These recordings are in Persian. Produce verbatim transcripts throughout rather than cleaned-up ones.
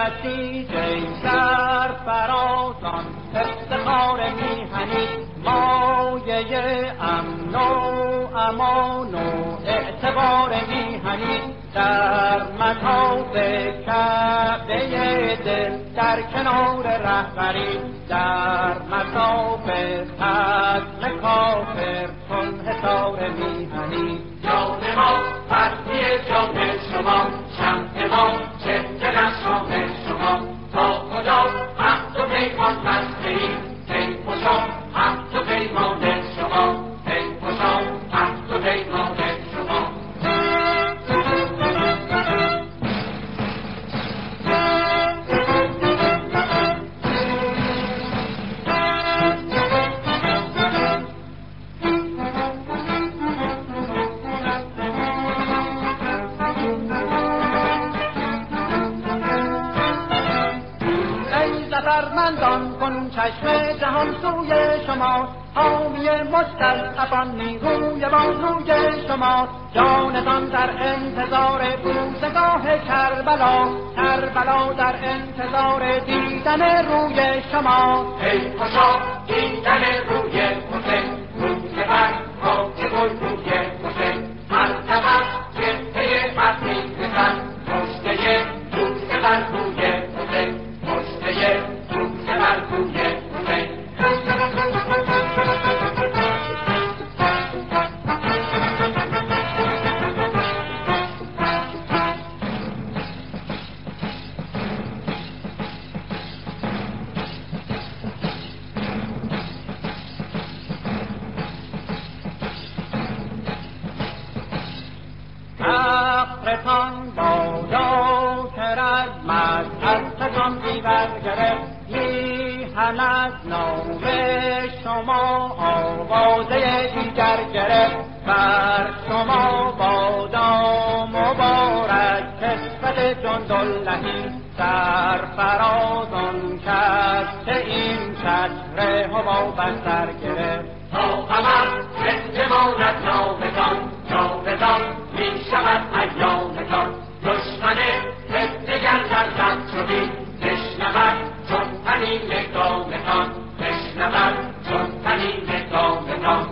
بسیج سرفرازان افتخار میهنی مایه امن و امان و اعتبار میهنی در مطاف کعبه دل در کنار رهبری در مطاف ختم کافر چون حصار میهنی جان ما فرقی جان شما شمع ما چهره نشان شما تا کجا عهد و پیمان بسته‌ایم ای خوشا عهد و پیمان شما ای خوشا عهد و پیمان شما فرمندان کن چشم جهان سوی شما حامی مستضعفان نیروی بازوی شما جانتان در انتظار بوسگاه کربلا کربلا در انتظار دیدن روی شما ای خوشا دیدن روی حسین روی بر خاک گل روی حسین مرتبت جبهه عزیزتن پشته دوست بر روی حسین پشته دوست بر روی حسین فقرتان بادا که رزمت از تکان بیبر گرفت میهن از نام شما آوازه دیگر گرفت بر شما بادا مبارک کسوت جنداللهی سرفرازان کس که این چتر حباب از سر گرفت تا قمر زنده ماند نامتان جاودان می شود ایامتان دشمن دگر در زد شدی بشنود چون طنین گامتان بشنود چون طنین گامتان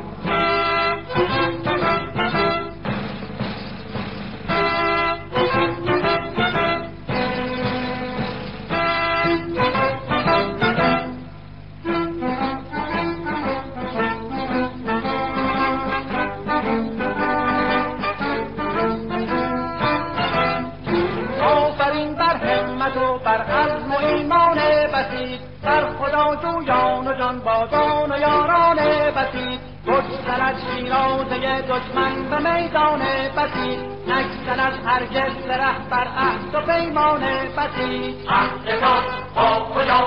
بر عزم و ایمان بسیط بر خدا جویان و جان بازان و یاران بسیط گشتن شیرازه دشمن به میدان بسیط نگذرد هرگز ره بر عهد و پیمان بسیط عهدتان با خدا